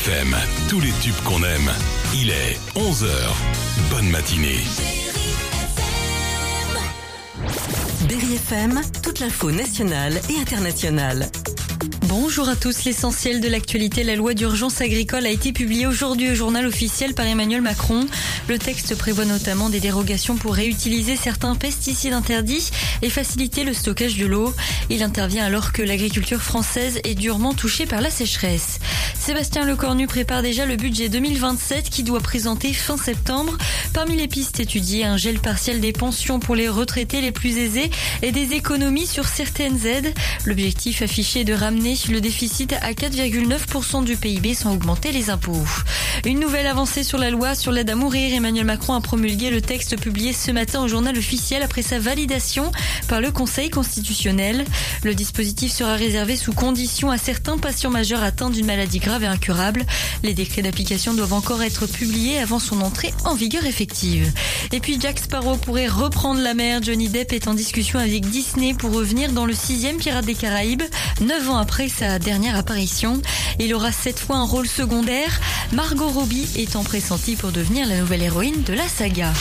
FM, tous les tubes qu'on aime. Il est 11h. Bonne matinée. Berry FM, toute l'info nationale et internationale. Bonjour à tous, l'essentiel de l'actualité, la loi d'urgence agricole a été publiée aujourd'hui au journal officiel par Emmanuel Macron. Le texte prévoit notamment des dérogations pour réutiliser certains pesticides interdits et faciliter le stockage de l'eau. Il intervient alors que l'agriculture française est durement touchée par la sécheresse. Sébastien Lecornu prépare déjà le budget 2027 qui doit présenter fin septembre. Parmi les pistes étudiées, un gel partiel des pensions pour les retraités les plus aisés et des économies sur certaines aides. L'objectif affiché est de ramener le déficit à 4,9% du PIB sans augmenter les impôts. Une nouvelle avancée sur la loi sur l'aide à mourir. Emmanuel Macron a promulgué le texte publié ce matin au journal officiel après sa validation par le Conseil constitutionnel. Le dispositif sera réservé sous condition à certains patients majeurs atteints d'une maladie grave et incurable. Les décrets d'application doivent encore être publiés avant son entrée en vigueur effective. Et puis Jack Sparrow pourrait reprendre la mer. Johnny Depp est en discussion avec Disney pour revenir dans le 6e Pirates des Caraïbes, 9 ans après sa dernière apparition. Il aura cette fois un rôle secondaire, Margot Robbie étant pressentie pour devenir la nouvelle héroïne de la saga.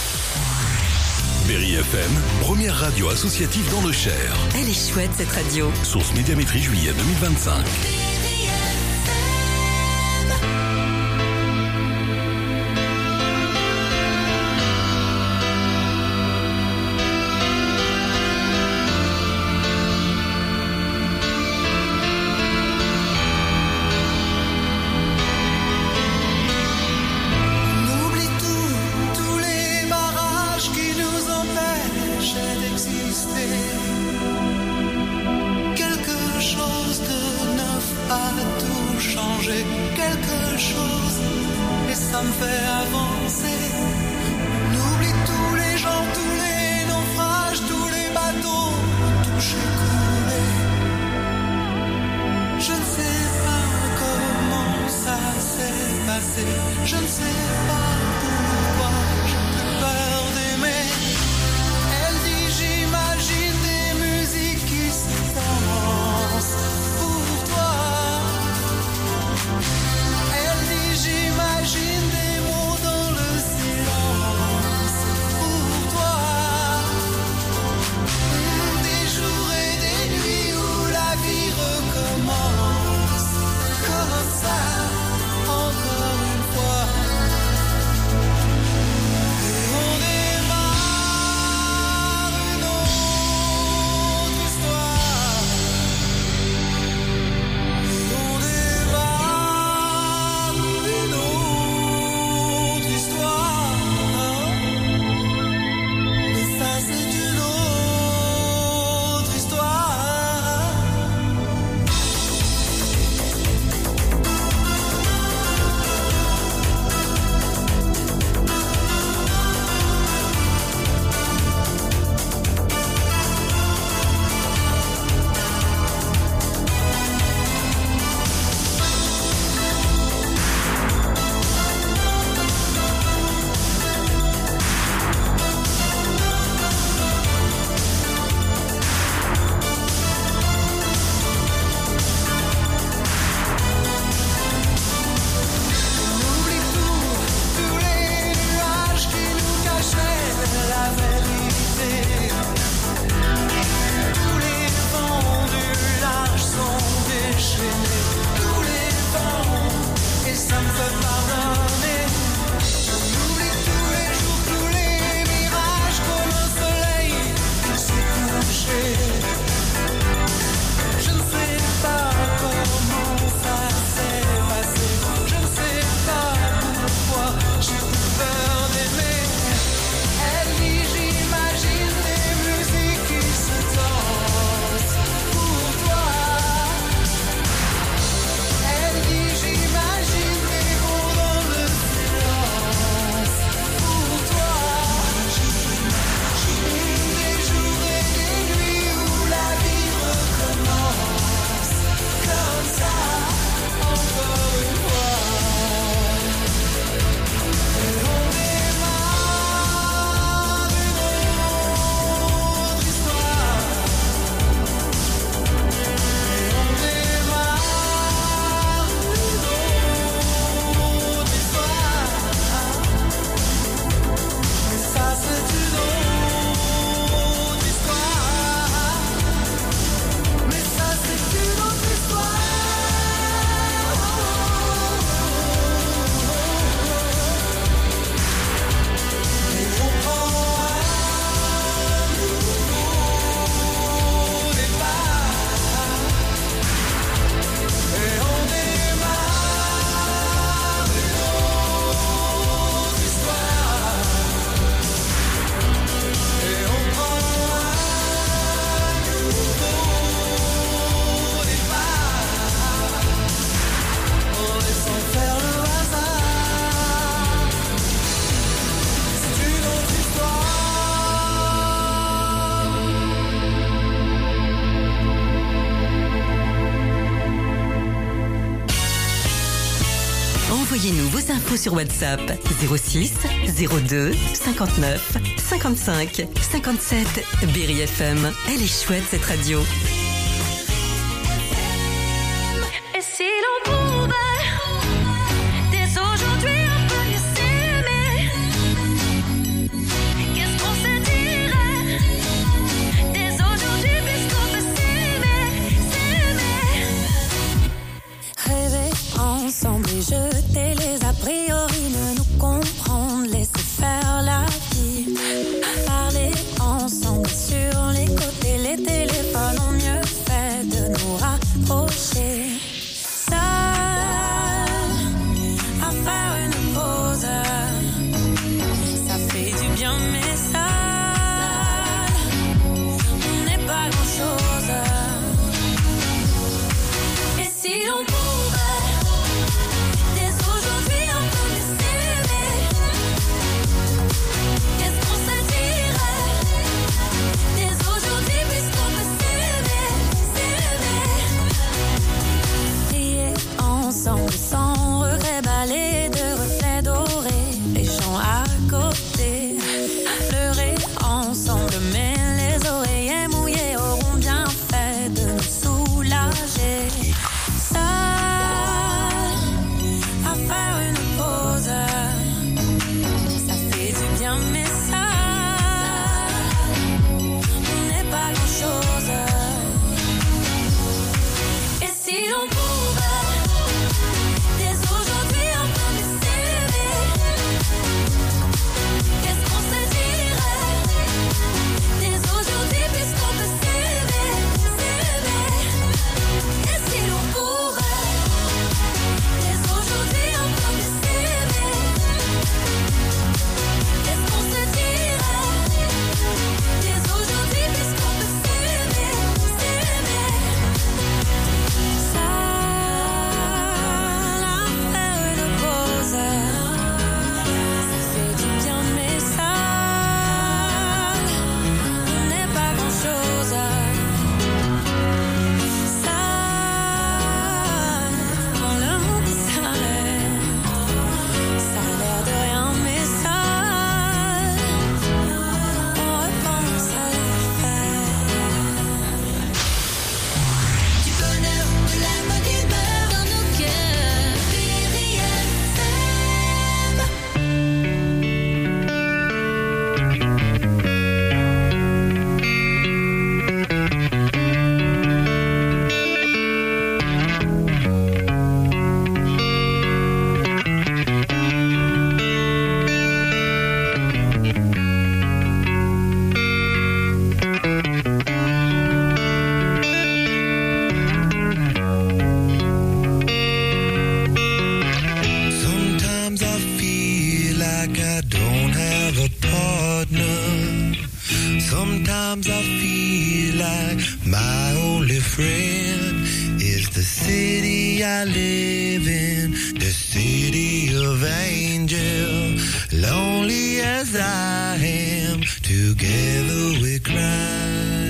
Berry FM, première radio associative dans le Cher. Elle est chouette cette radio. Source Médiamétrie juillet 2025. Quelque chose et ça me fait avancer. On oublie tous les gens, tous les naufrages, tous les bateaux touchés, coulés. Je ne sais pas comment ça s'est passé, je ne sais pas pourquoi j'ai plus peur d'aimer. Elle dit j'imagine des musiques qui se dansent pour toi. Elle dit j'imagine des mots dans le silence pour toi. Des jours et des nuits où la vie recommence comme ça, encore une fois. Envoyez-nous vos infos sur WhatsApp 06 02 59 55 57. Berry FM, elle est chouette cette radio. Et si l'on pouvait dès aujourd'hui un peu mieux s'aimer, qu'est-ce qu'on se dirait dès aujourd'hui puisqu'on peut s'aimer. Rêver ensemble et jeter les a priori, ne nous comprendre, laisser faire la vie. Parler ensemble sur les côtés, les téléphones ont mieux fait de nous rapprocher. Seul à faire une pause, ça fait du bien mais seul, on n'est pas grand chose. Et si l'on pouvait dès aujourd'hui un peu mieux s'aimer, qu'est-ce qu'on se dirait dès aujourd'hui puisqu'on peut s'aimer. Prier ensemble sans regret, balayer de reflets dorés les gens à côté. Pleurer ensemble mais les oreillers mouillés auront bien fait de nous soulager. Seul à faire une pause, ça fait du bien mais seul, on n'est pas grand chose. Et si l'on pouvait dès aujourd'hui un peu mieux s'aimer, qu'est-ce qu'on se dirait dès aujourd'hui puisqu'on peut s'aimer. Et si l'on pouvait dès aujourd'hui un peu mieux s'aimer, qu'est-ce qu'on se dirait dès aujourd'hui puisqu'on peut s'aimer. Seul à faire une pause, ça fait du bien mais seul, on n'est pas grand chose. Seul quand le monde s'arrête, ça a l'air de rien mais seul, on repense à la fête. Du bonheur, de la bonne humeur dans nos cœurs. Berry Sometimes I feel like I don't have a partner. Sometimes I feel like my only friend is the city I live in, the city of angel. Lonely as I am, together we cry.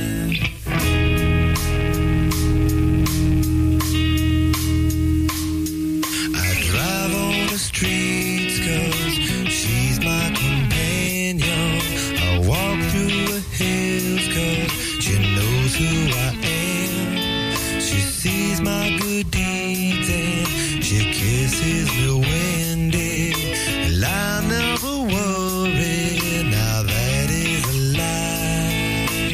I drive on the streets 'cause she's my companion. I walk through the hills 'cause she knows who I am. She sees my good deeds and she kisses me when dead. And I never worry, now that is a lie.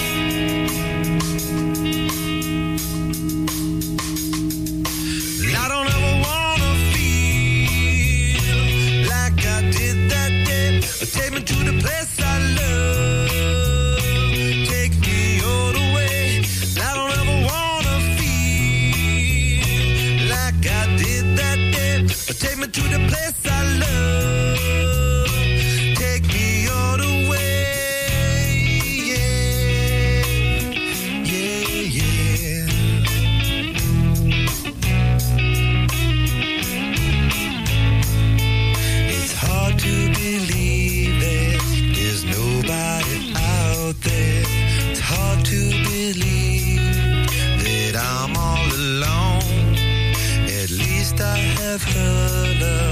I don't ever wanna feel like I did that day. Take me to the place I love. Take me all the way. I don't ever wanna feel like I did that day. Take me to the place I love. Take me all the way. Yeah, yeah, yeah. It's hard to believe that there's nobody out there. It's hard to believe that I'm all alone. At least I have her love.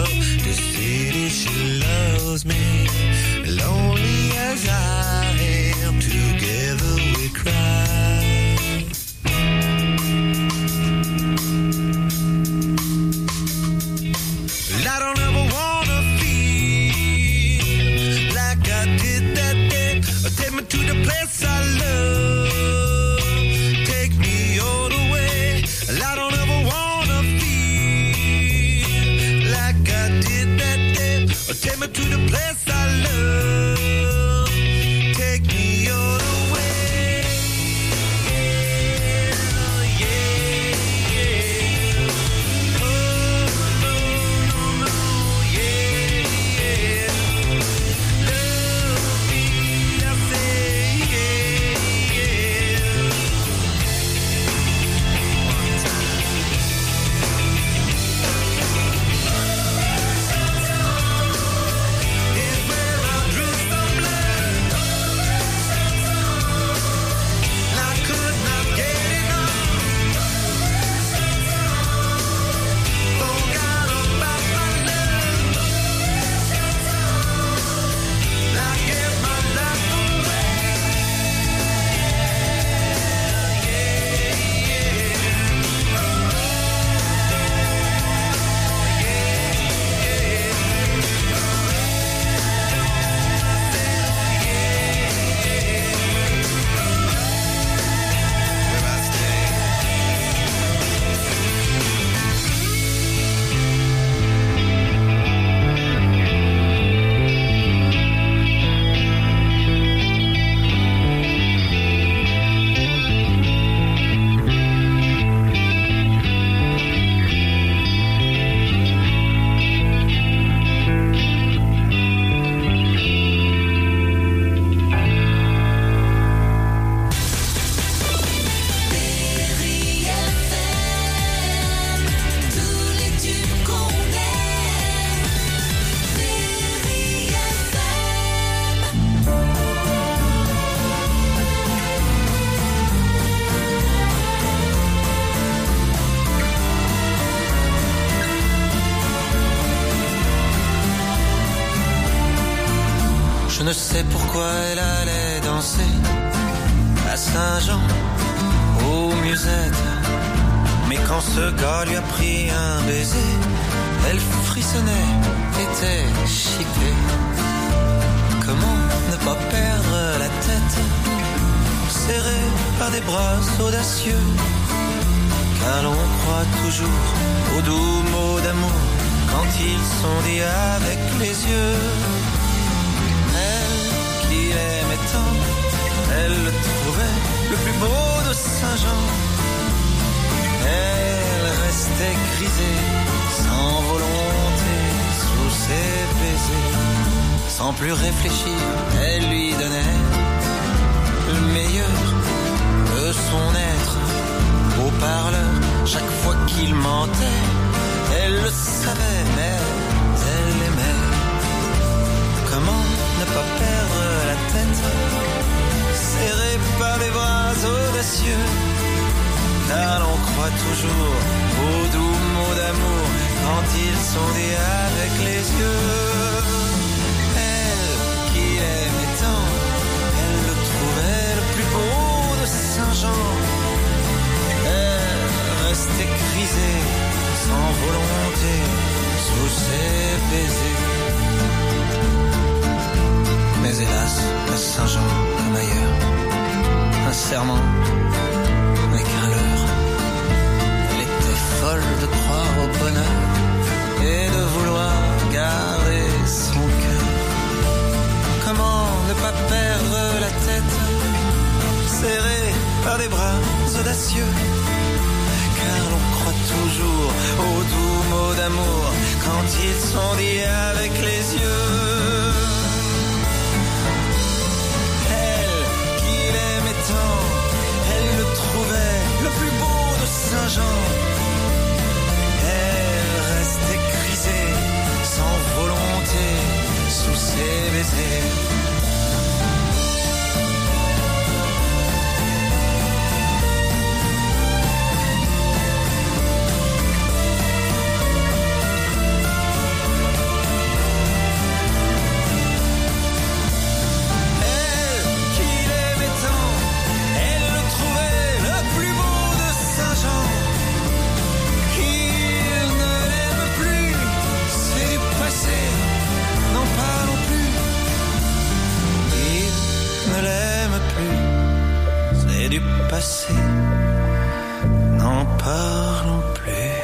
ne sais pourquoi elle allait danser à Saint-Jean, aux musettes. Mais quand ce gars lui a pris un baiser, elle frissonnait, était chiquée. Comment ne pas perdre la tête, serrée par des bras audacieux, car l'on croit toujours aux doux mots d'amour quand ils sont dits avec les yeux. Elle qui l'aimait tant, elle le trouvait le plus beau de Saint-Jean. Elle restait grisée, sans volonté, sous ses baisers. Sans plus réfléchir, elle lui donnait le meilleur de son être. Au parleur, chaque fois qu'il mentait, elle le savait, mais elle l'aimait. Comment ne pas perdre la tête, serrée par des bras audacieux, car l'on croit toujours aux doux mots d'amour quand ils sont dits avec les yeux. Elle qui aimait tant, elle le trouvait le plus beau de Saint-Jean. Elle restait grisée, sans volonté, sous ses baisers. Mais hélas, à Saint-Jean comme ailleurs, un serment n'est qu'un leurre. Elle était folle de croire au bonheur et de vouloir garder son cœur. Comment ne pas perdre la tête, serrée par des bras audacieux, car l'on croit toujours aux doux mots d'amour quand ils sont dits avec les yeux. Elle qui l'aimait tant, elle le trouvait le plus beau de Saint-Jean. Elle restait grisée, sans volonté, sous ses baisers. Du passé, n'en parlons plus.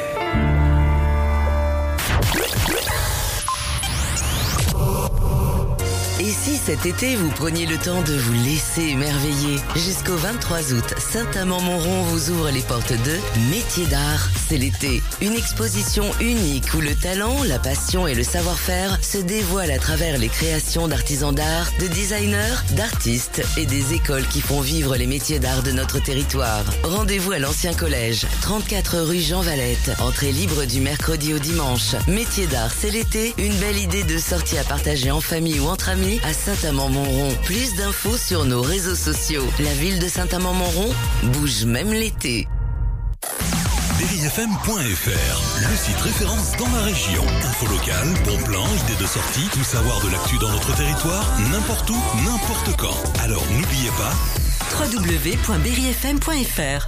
Et si cet été vous preniez le temps de vous laisser émerveiller? Jusqu'au 23 août, Saint-Amand-Montrond vous ouvre les portes de Métiers d'art. C'est l'été. Une exposition unique où le talent, la passion et le savoir-faire se dévoilent à travers les créations d'artisans d'art, de designers, d'artistes et des écoles qui font vivre les métiers d'art de notre territoire. Rendez-vous à l'ancien collège, 34 rue Jean Valette. Entrée libre du mercredi au dimanche. Métiers d'art, c'est l'été. Une belle idée de sortie à partager en famille ou entre amis à Saint-Amand-Montrond. Plus d'infos sur nos réseaux sociaux. La ville de Saint-Amand-Montrond bouge même l'été. berryfm.fr, le site référence dans la région. Info locale, bons plans, idées de sortie, tout savoir de l'actu dans notre territoire, n'importe où, n'importe quand. Alors n'oubliez pas www.berryfm.fr.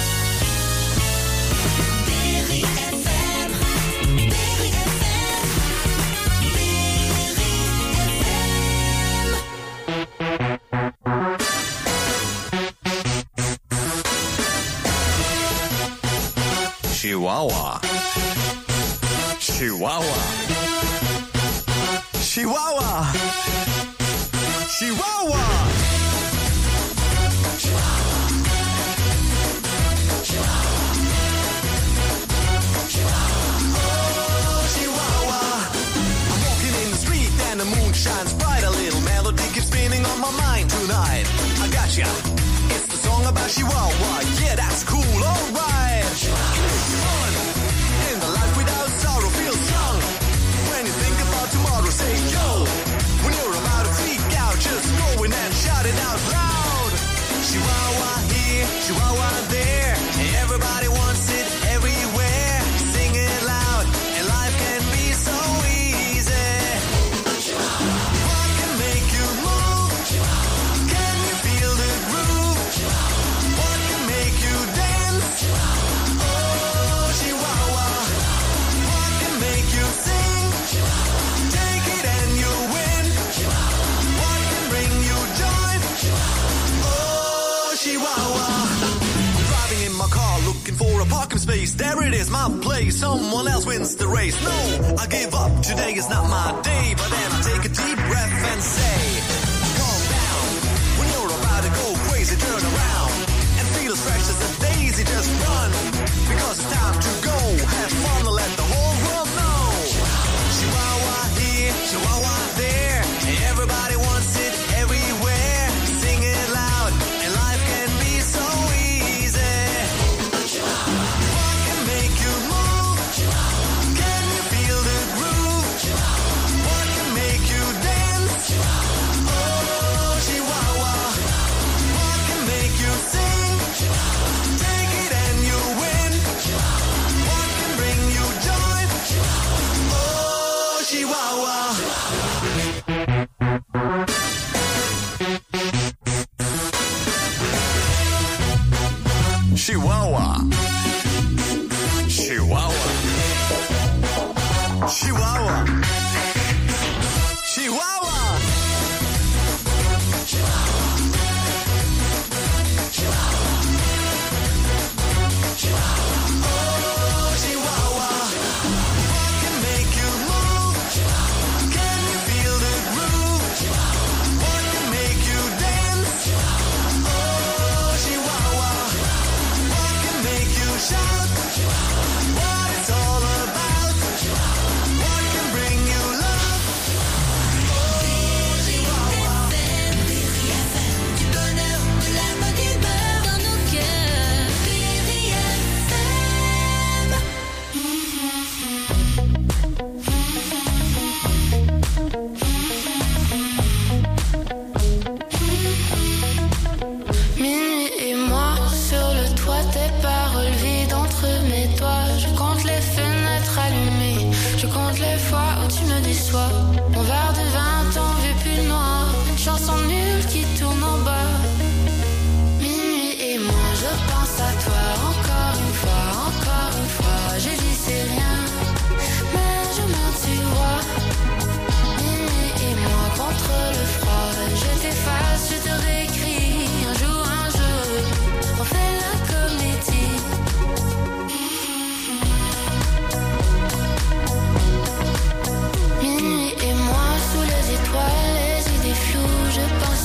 Chihuahua. Chihuahua. Chihuahua. Chihuahua. I'm walking in the street and the moon shines bright. A little melody keeps spinning on my mind tonight. I gotcha. It's the song about Chihuahua. Yeah, that's cool. Alright. In the life without sorrow feels young. When you think about tomorrow, say yo. When you're about to freak out, just go in and shout it out. looking for a parking space. There it is, my place. Someone else wins the race. No, I give up. Today is not my day. But then I take a deep breath and say, calm down. When you're about to go crazy, turn around and feel as fresh as a daisy. Just run, because it's time to go. Have fun and let the whole world know. Chihuahua here, Chihuahua there. Everybody wants it everywhere. Sing it loud, and life can be so easy. What can make you move? Can you feel the groove? What can make you dance? Oh, Chihuahua. What can make you sing? Take it and you win. What can bring you joy? Oh, Chihuahua. Chihuahua. Chihuahua. Chihuahua. Chihuahua. Oh, Chihuahua. What can make you move? Can you feel the groove? What can make you dance? Oh, Chihuahua. What can make you shout? What it's all about? What can bring you love? Oh, Chihuahua. Du bonheur, de la bonne humeur dans nos cœurs. Berry FM. Minuit et moi, sur le toit, tes paroles vides entre mes doigts. Je compte les fenêtres allumées, je compte les fois où tu me déçois. Mon verre de vin, ton vieux pull noir, une chanson nulle qui tourne en bas. Minuit et moi, je pense à toi, encore une fois, encore une fois. Je dis c'est rien, mais je mens, tu vois. Minuit et moi, contre le froid, je t'efface, je te réécris. Un jour, on fait la comédie. Minuit et moi, sous les étoiles, les idées floues, je pense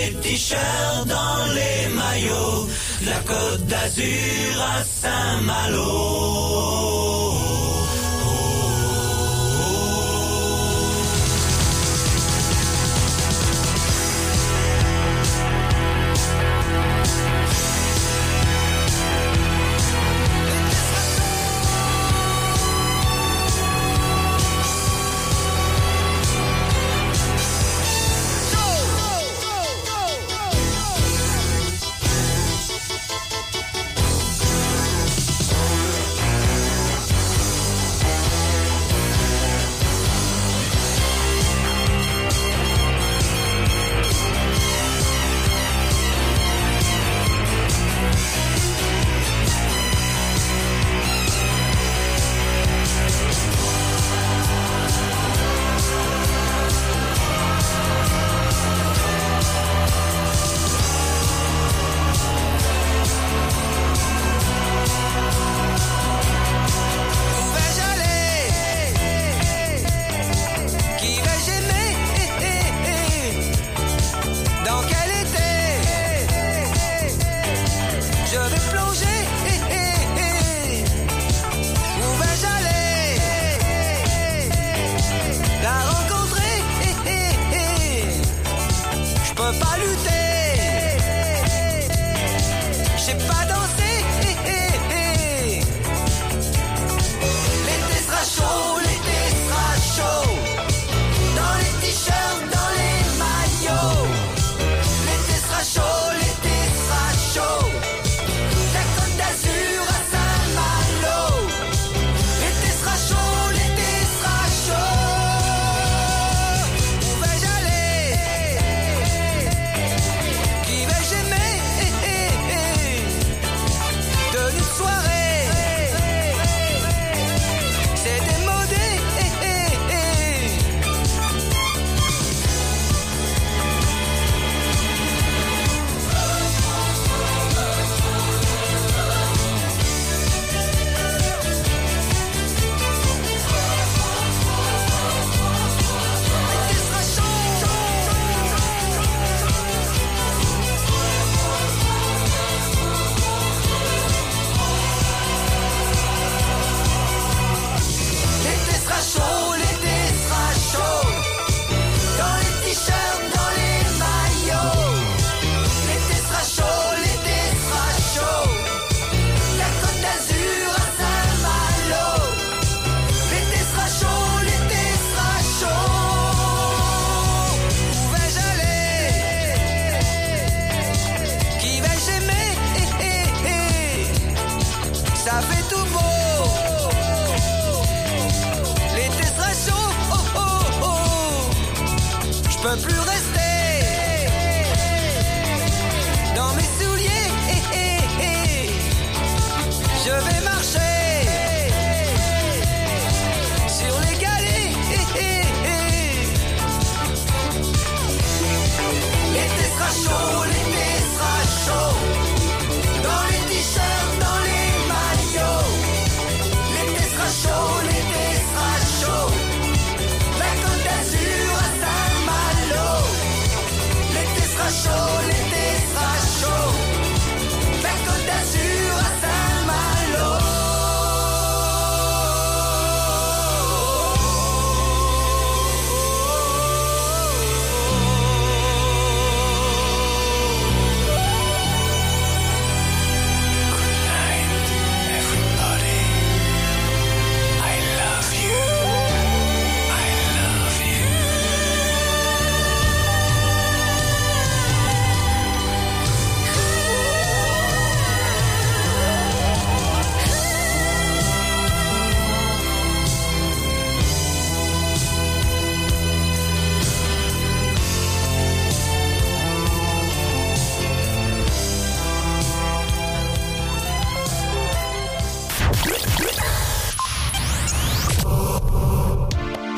les t-shirts, dans les maillots, de la Côte d'Azur à Saint-Malo.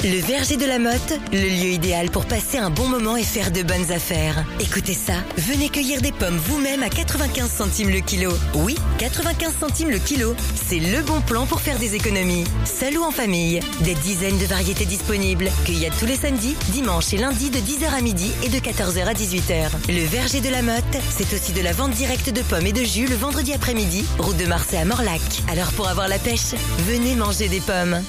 Le Verger de la Motte, le lieu idéal pour passer un bon moment et faire de bonnes affaires. Écoutez ça, venez cueillir des pommes vous-même à 95 centimes le kilo. Oui, 95 centimes le kilo. C'est le bon plan pour faire des économies. Seul ou en famille, des dizaines de variétés disponibles. Cueillade tous les samedis, dimanches et lundis de 10h à midi et de 14h à 18h. Le Verger de la Motte, c'est aussi de la vente directe de pommes et de jus le vendredi après-midi, route de Marseille à Morlac. Alors pour avoir la pêche, venez manger des pommes.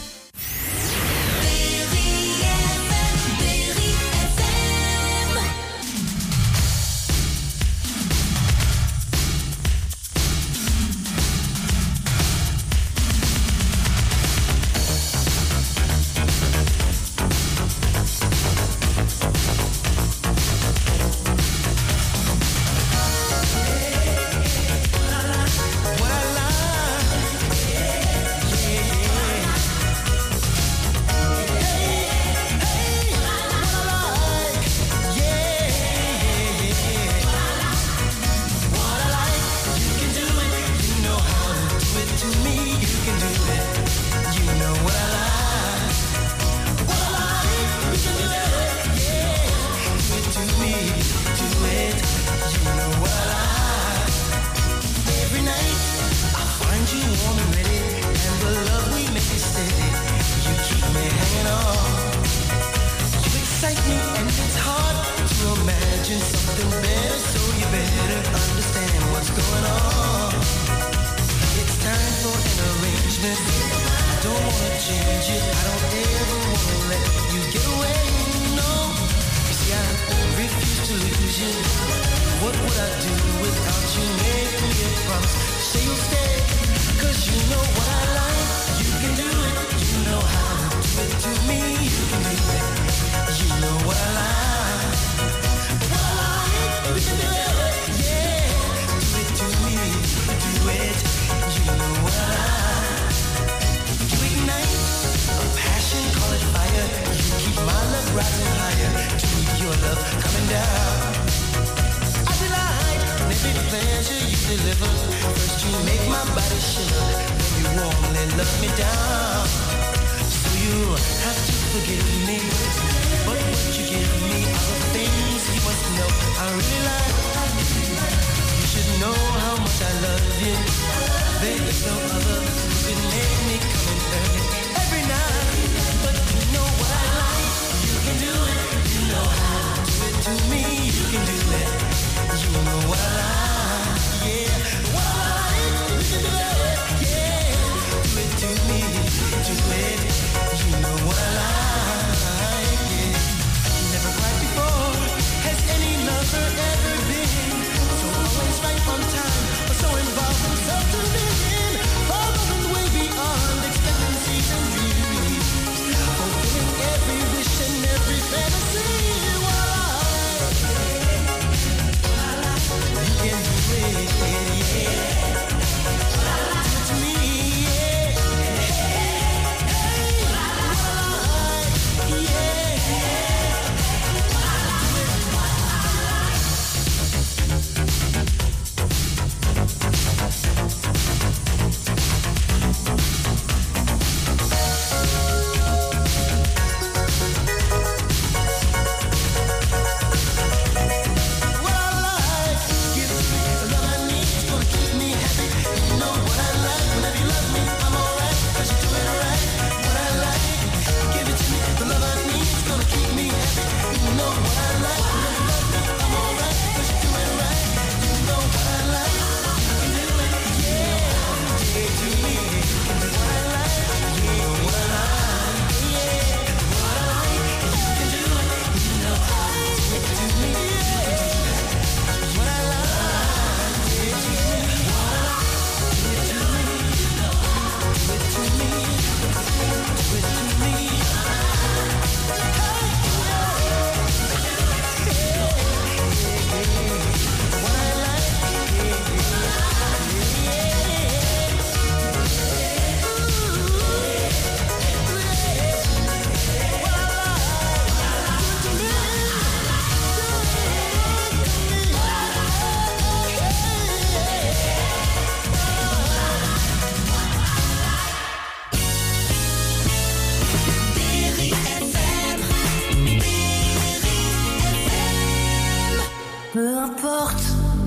Peu importe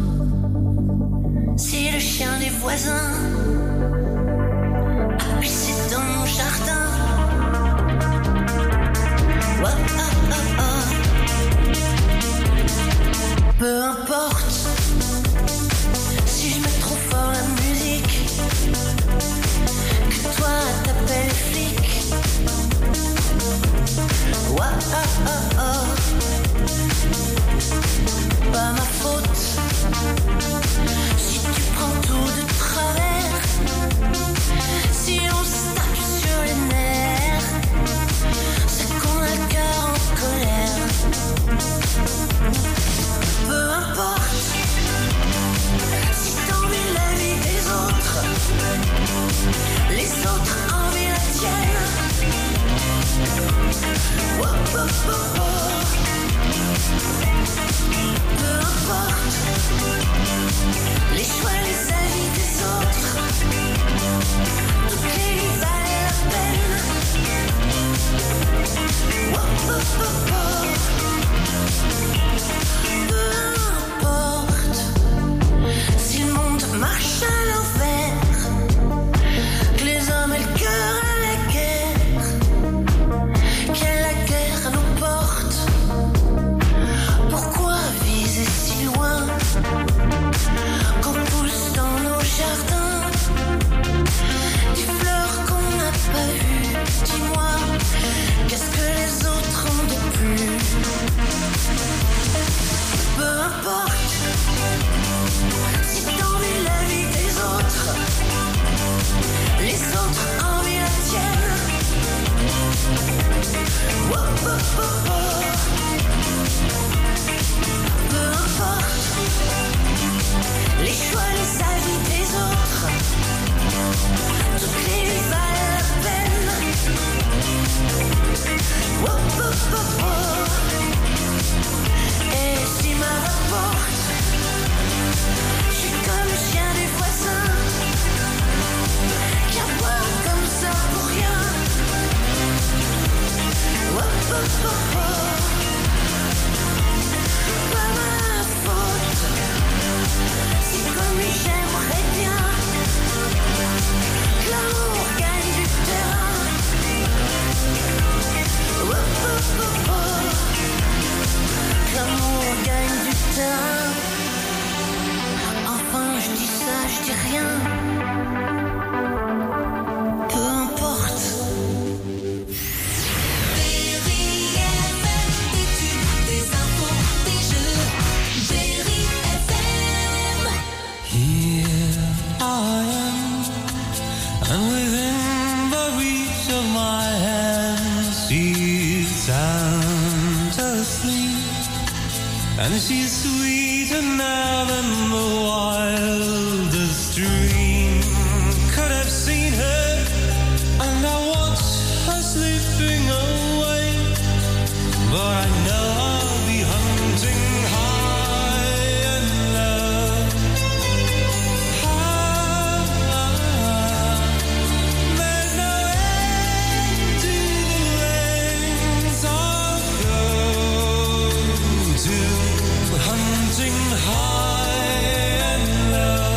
si le chien des voisins a pissé dans mon jardin. Oh, oh, oh, oh. Peu importe si je mets trop fort la musique, que toi t'appelles flic. Oh, oh, oh, oh. Pas ma faute si tu prends tout de travers, si on se tape sur les nerfs, c'est qu'on a le cœur en colère. Peu importe si t'envies la vie des autres, les autres envient la tienne. Oh, oh, oh, oh. Peu importe les choix, les avis des autres, toutes les vies valent la peine. Oh, oh, oh, oh. Peu importe si le monde marche à l'envers, que les hommes aient le cœur à la guerre, que la guerre nous porte. Pourquoi viser si loin qu'on pousse dans nos jardins des fleurs qu'on n'a pas vues? Dis-moi, qu'est-ce que les autres ont de plus? Peu importe si t'envies la vie des autres, les autres envient la tienne. Oh, oh, oh, oh. Peu importe les choix, les avis des autres, toutes les vies valent la peine. Oh, oh, oh, oh. Et si ma rapporte, je suis comme le chien des voisins qui aboie comme ça pour rien. Oh, oh, oh, oh. Pas ma faute si comme lui j'aimerais bien que l'amour gagne du terrain. Oh, oh, oh, oh. Que l'amour gagne du terrain. Enfin je dis ça, je dis rien. Peu importe. And within the reach of my hand, she's sound asleep, and she's sweeter now than the wildest dream could have seen her. And I watch her slipping away, but I know I'll be hunting high and low. Hunting high and low.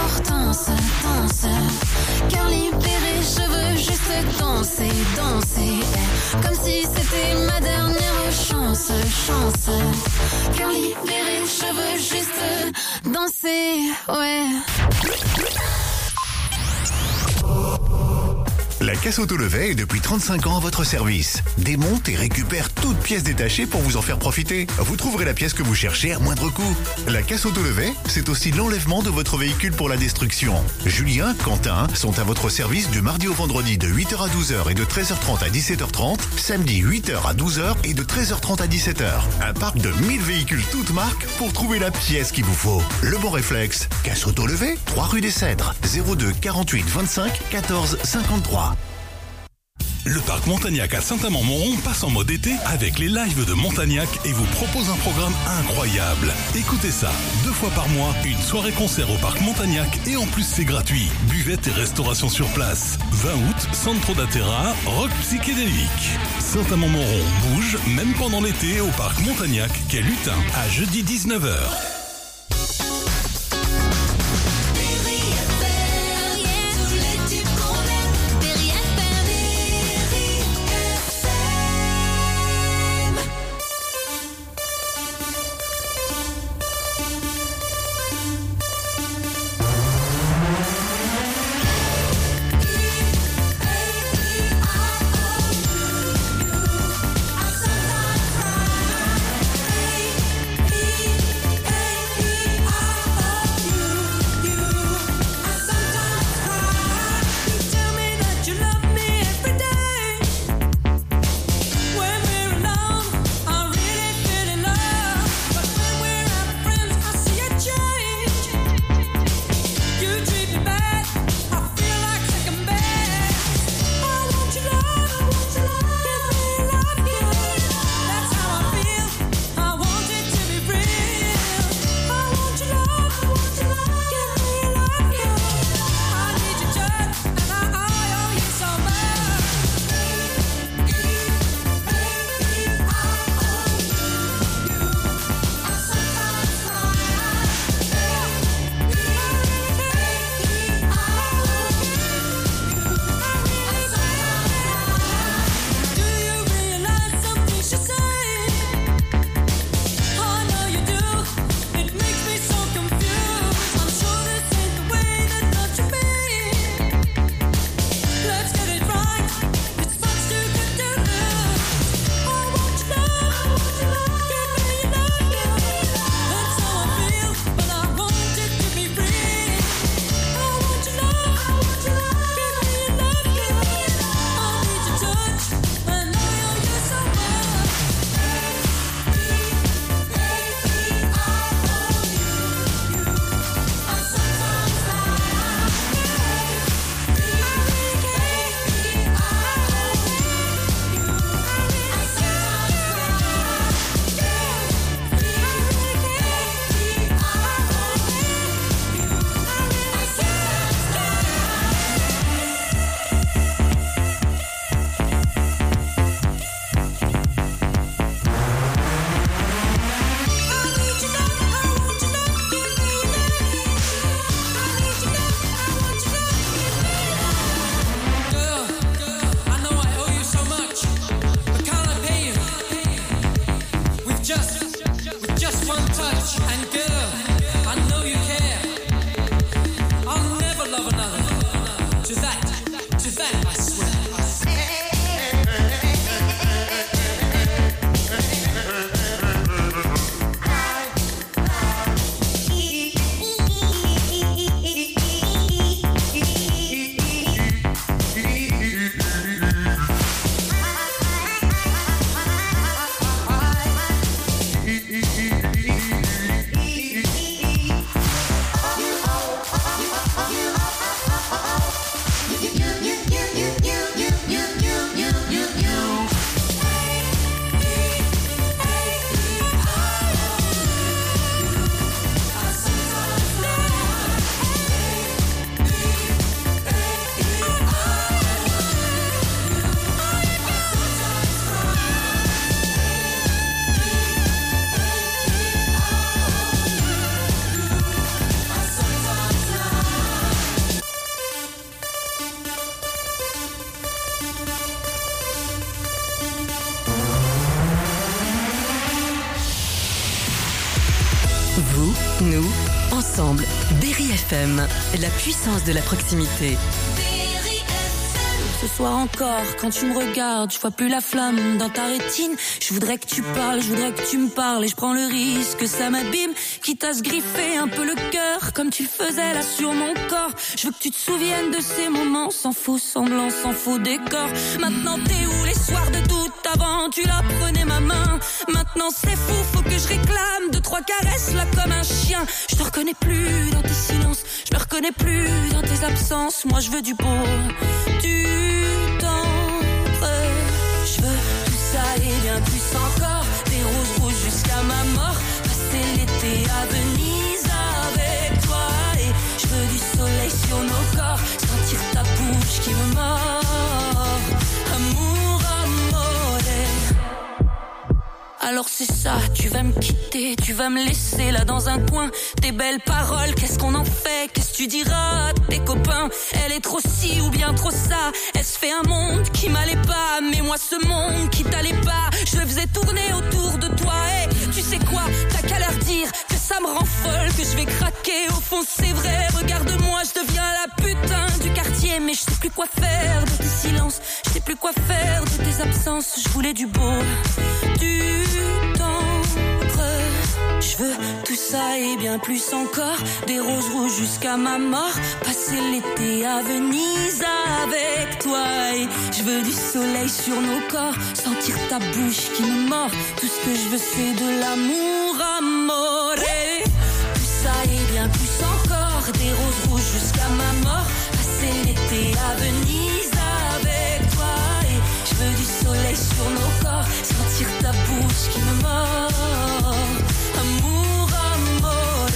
d'importance, danse. Cœur libéré, je veux juste danser, danser. Comme si c'était ma dernière chance, chance. Cœur libéré, je veux juste danser, ouais. La Casse Auto Levet est depuis 35 ans à votre service. Démonte et récupère toutes pièces détachées pour vous en faire profiter. Vous trouverez la pièce que vous cherchez à moindre coût. La Casse Auto Levet, c'est aussi l'enlèvement de votre véhicule pour la destruction. Julien, Quentin sont à votre service du mardi au vendredi de 8h à 12h et de 13h30 à 17h30, samedi 8h à 12h et de 13h30 à 17h. Un parc de 1000 véhicules toutes marques pour trouver la pièce qu'il vous faut. Le bon réflexe, Casse Auto Levet, 3 rue des Cèdres, 02 48 25 14 53. Le parc Montagnac à Saint-Amand-Montrond passe en mode été avec les lives de Montagnac et vous propose un programme incroyable. Écoutez ça, 2 fois par mois, une soirée concert au parc Montagnac et en plus c'est gratuit. Buvette et restauration sur place. 20 août, Centro d'Atera, rock psychédélique. Saint-Amand-Montrond bouge même pendant l'été au parc Montagnac, quai Lutin, à jeudi 19h. Ensemble, Berry FM, la puissance de la proximité. Ce soir encore, quand tu me regardes, je vois plus la flamme dans ta rétine. Je voudrais que tu parles, je voudrais que tu me parles, et je prends le risque que ça m'abîme, quitte à se griffer un peu le cœur, comme tu le faisais là sur mon corps. Je veux que tu te souviennes de ces moments, sans faux semblant, sans faux décor. Maintenant t'es où les soirs de doute? Avant tu la prenais ma main. Maintenant c'est fou, faut que je réclame 2-3 caresses là comme un chien. Je te reconnais plus dans tes silences, je me reconnais plus dans tes absences. Moi je veux du beau, du je veux tout ça et bien plus encore. Des roses rouges jusqu'à ma mort. Passer l'été à Venise avec toi. Et je veux du soleil sur nos corps. Sentir ta bouche qui me mord. Amour, amore. Alors c'est ça, tu vas me quitter, tu vas me laisser là dans un coin. Tes belles paroles, qu'est-ce qu'on en fait? Qu'est-ce que tu diras à tes copains? Elle est trop ci ou bien trop ça. Elle se fait un monde qui m'allait pas, mais moi ce monde qui t'allait pas, je le faisais tourner autour de toi. Et tu sais quoi, t'as qu'à leur dire que ça me rend folle, que je vais craquer. Au fond c'est vrai, regarde-moi, je deviens la putain du quartier. Mais je sais plus quoi faire de tes silences, je sais plus quoi faire de tes absences. Je voulais du beau, du je veux tout ça et bien plus encore. Des roses rouges jusqu'à ma mort. Passer l'été à Venise avec toi. Et je veux du soleil sur nos corps. Sentir ta bouche qui me mord. Tout ce que je veux c'est de l'amour, amore. Tout ça et bien plus encore. Des roses rouges jusqu'à ma mort. Passer l'été à Venise avec toi. Et je veux du soleil sur nos corps. Sentir ta bouche qui me mord. Amour, amore.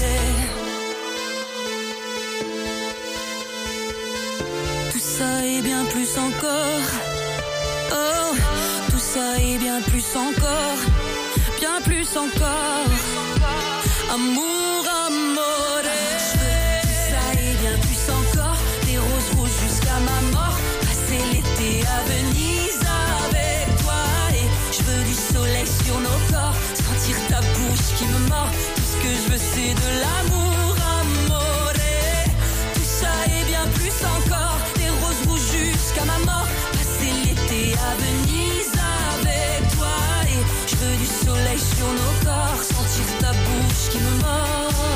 Tout ça et bien plus encore. Oh, tout ça et bien plus encore. Bien plus encore. Amour, amore. Je veux tout ça et bien plus encore. Des roses rouges jusqu'à ma mort. Passer l'été à Venise avec toi. Et je veux du soleil sur nos corps. Sentir ta bouche qui me mord. Tout ce que je veux c'est de l'amour, amore. Tout ça et bien plus encore. Des roses rouges jusqu'à ma mort. Passer l'été à Venise avec toi. Et je veux du soleil sur nos corps. Sentir ta bouche qui me mord.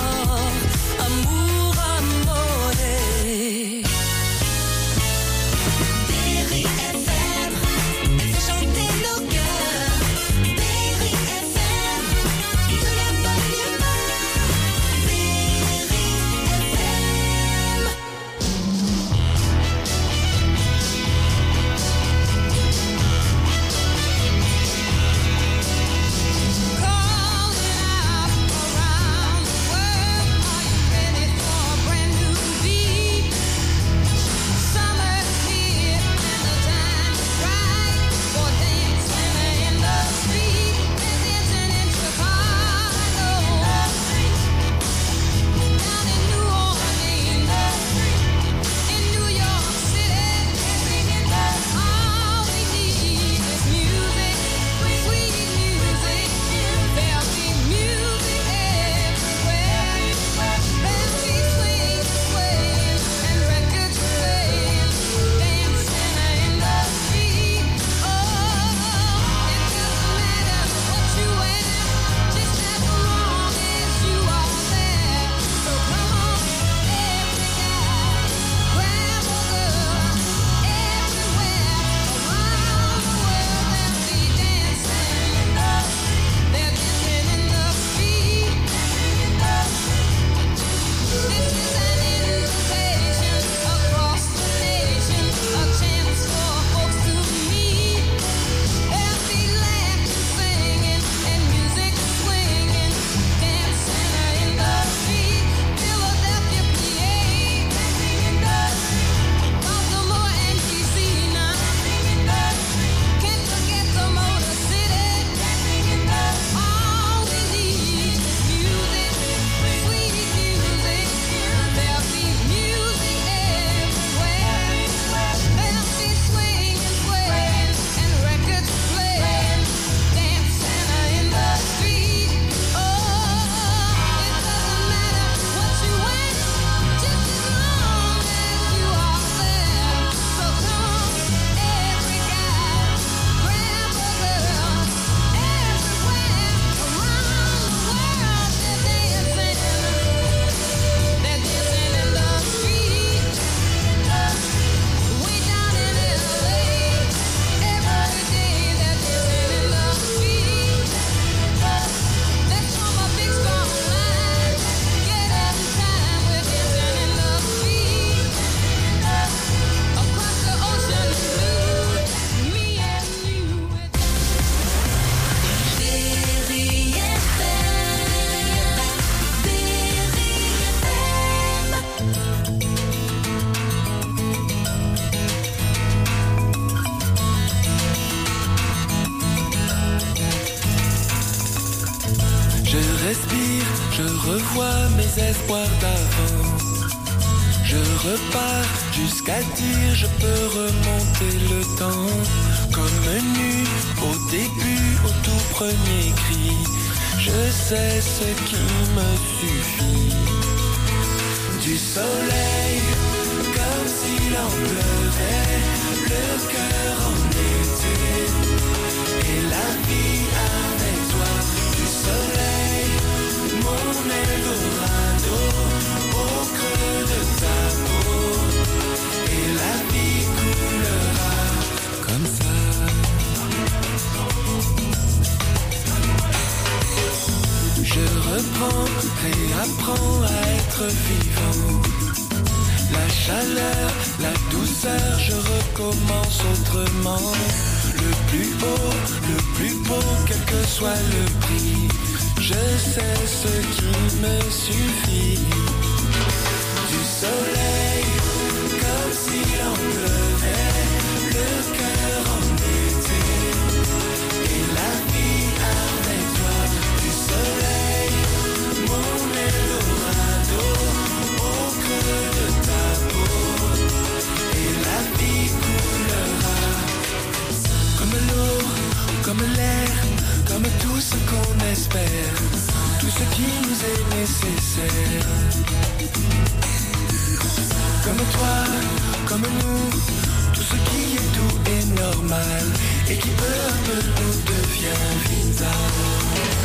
revois mes espoirs d'avant. Je repars jusqu'à dire je peux remonter le temps. Comme nu au début, au tout premier cri. Je sais ce qui me suffit. Du soleil, comme s'il en pleuvait, le cœur en été. Et la vie avec toi. Du soleil, mon Eldorado, au creux de ta peau. Et la vie coulera comme ça. Je reprends, réapprends à être vivant. La chaleur, la douceur, je recommence autrement. Le plus beau, quel que soit le prix. Je sais ce qui me suffit. Du soleil, comme s'il en pleuvait, le cœur en été. Et la vie avec toi. Du soleil, mon Eldorado, au creux de ta peau. Et la vie coulera comme l'eau, comme l'air, comme tout ce qu'on espère, tout ce qui nous est nécessaire. Comme toi, comme nous, tout ce qui est doux et normal, et qui peu à peu nous devient vital.